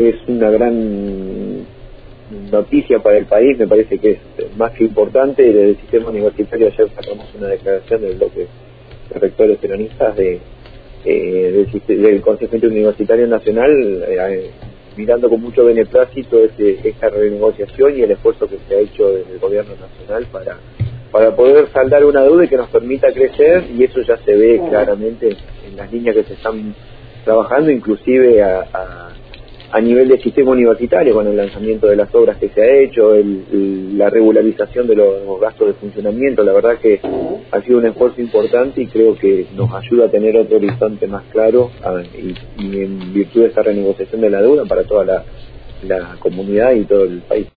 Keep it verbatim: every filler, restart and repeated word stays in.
es una gran noticia para el país, me parece que es más que importante. Desde el sistema universitario ayer sacamos una declaración del bloque de rectores peronistas de, eh, del, del Consejo Interuniversitario Nacional, eh, mirando con mucho beneplácito este, esta renegociación y el esfuerzo que se ha hecho desde el gobierno nacional para, para poder saldar una deuda y que nos permita crecer, y eso ya se ve claramente en las líneas que se están trabajando, inclusive a, a a nivel del sistema universitario, con el lanzamiento de las obras que se ha hecho, el, el, la regularización de los gastos de funcionamiento. La verdad que ha sido un esfuerzo importante y creo que nos ayuda a tener otro horizonte más claro a, y, y en virtud de esta renegociación de la deuda para toda la, la comunidad y todo el país.